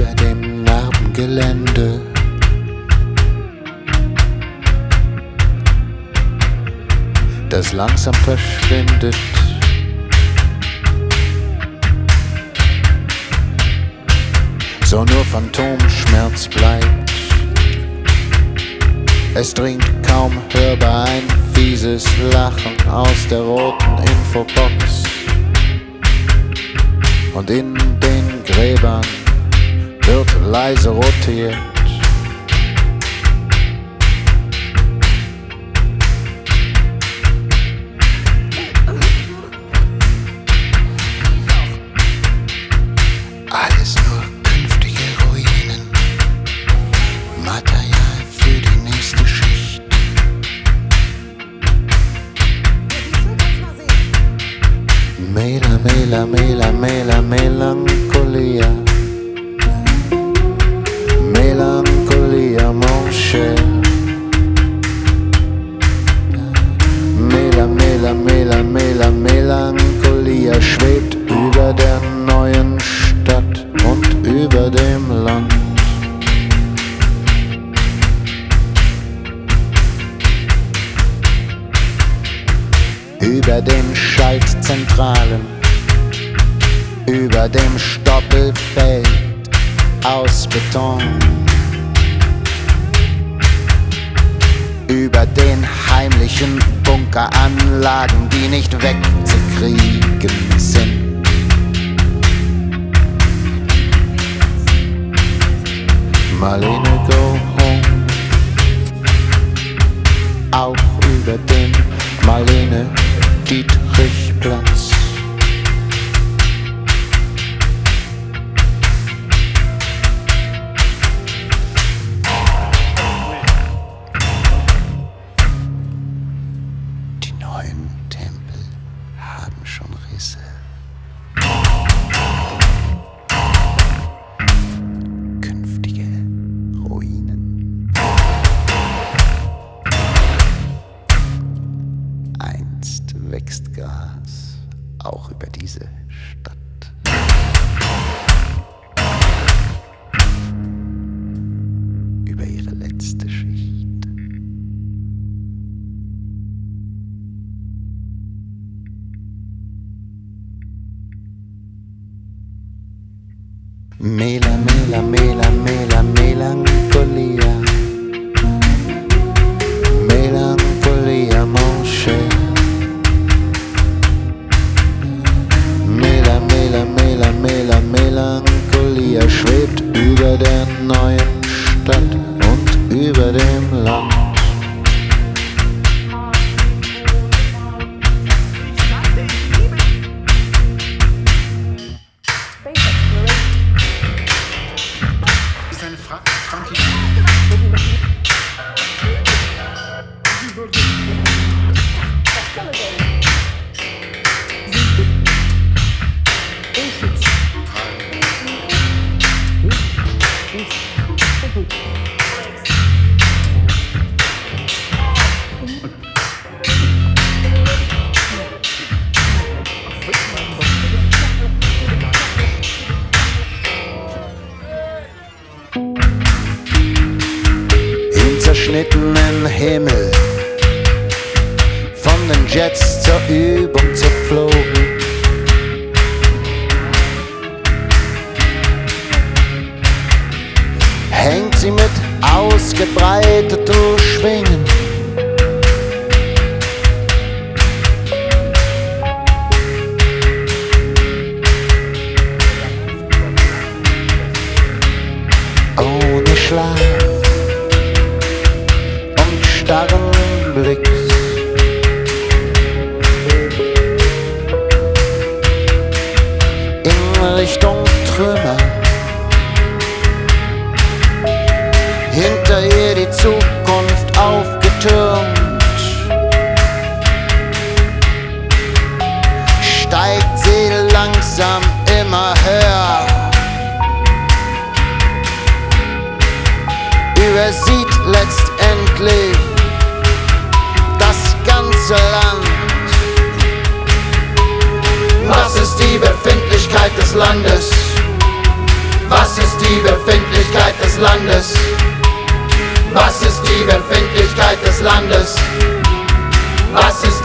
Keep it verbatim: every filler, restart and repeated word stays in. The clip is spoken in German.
über dem Narbengelände. Das langsam verschwindet. So nur Phantomschmerz bleibt. Es dringt kaum hörbar ein fieses Lachen aus der roten Infobox. Und in den Gräbern wird leise rotiert. Alles nur künftige Ruinen, Material für die nächste Schicht. Mela, Mela, Mela, Mela, Melancholia. Melancholia, mon cher. Mela, Mela, Mela, Mela, Melancholia schwebt über der neuen Stadt und über dem Land. Über den Schaltzentralen, über dem Stoppelfeld aus Beton, über den heimlichen Bunkeranlagen, die nicht wegzukriegen sind. Marlene, go home. Auch über den Marlene Dietrichplatz. Die neuen Tempel haben schon Risse. Künftige Ruinen. Einst wächst Gras auch über diese Stadt. Über ihre letzte Schicht. Mela, Mela, Mela, Mela, Melancholia. Melancholia, mon cher. Mela, Mela, Mela, Mela, Melancholia schwebt über der neuen Stadt und über dem Land. Ist eine Frage, Frankie. Im zerschnittenen Himmel, von den Jets zur Übung zerflogen. Hängt sie mit ausgebreiteten Schwingen. Ohne Schlaf und starren Blicks. In Richtung Trümmer. Hinter ihr die Zukunft aufgetürmt. Steigt sie langsam immer höher. Übersieht letztendlich das ganze Land. Was ist die Befindlichkeit des Landes? Was ist die die Befindlichkeit des Landes? Was ist die Befindlichkeit des Landes? Was ist